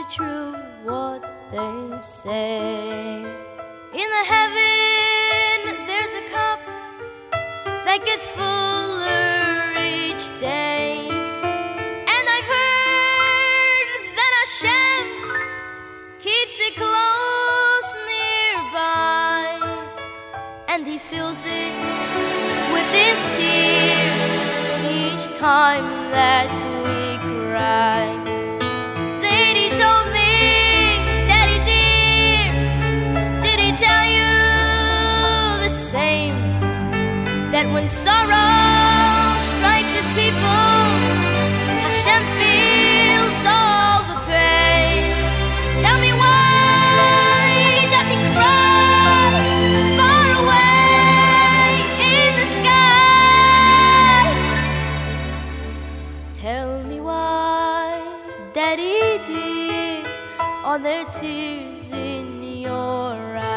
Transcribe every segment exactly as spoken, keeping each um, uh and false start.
true what they say. In the heaven there's a cup that gets fuller each day, and I've heard that Hashem keeps it close nearby, and he fills it with his tears each time that we cry. Sadie told me, Daddy dear, did he tell you the same? That when sorrow strikes his people, Hashem feels all the pain. Tell me why does he cry far away in the sky? Tell me why, Daddy dear, are there tears in your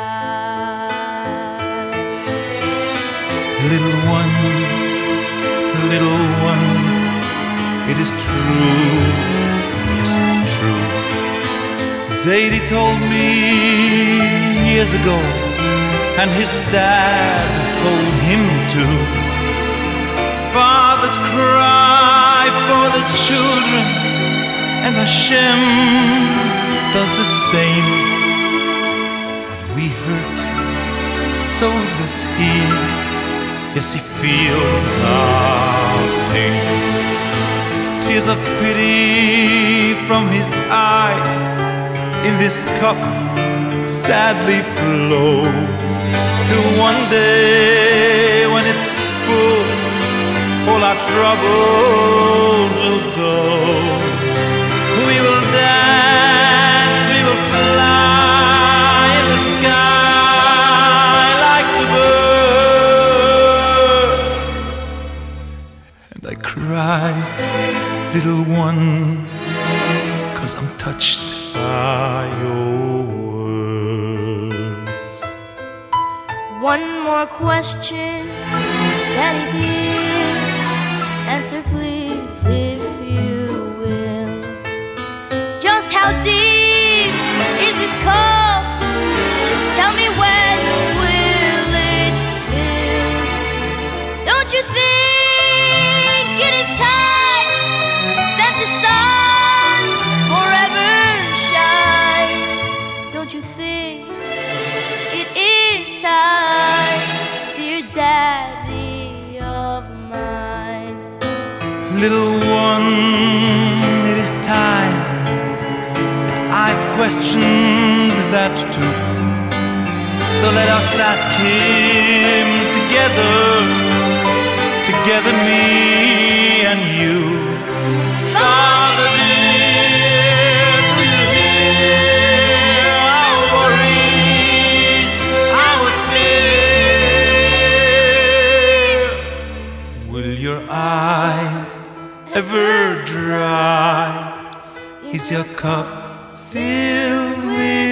eyes? Little one, little one, it is true, yes it's true. Zadie told me years ago, and his dad told him too. Fathers cry for the children, and Hashem does the same. When we hurt, so does he. Yes, he feels our pain. Tears of pity from his eyes in this cup sadly flow, till one day when it's full, all our troubles will go. We will dance, we will fly in the sky like the birds. And I cry, little one, 'cause I'm touched by your words. One more question, Daddy dear, answer please if you will. Just how deep is this cup? Tell me when will it fill? Don't you think it is time that the sun forever shines? Don't you think it is time, dear Daddy of mine? Little one, it is time that I've questioned that too. So let us ask him together, together me and you. Father dear, do you hear our worries, our fear? Will your eyes ever dry? Is your cup filled with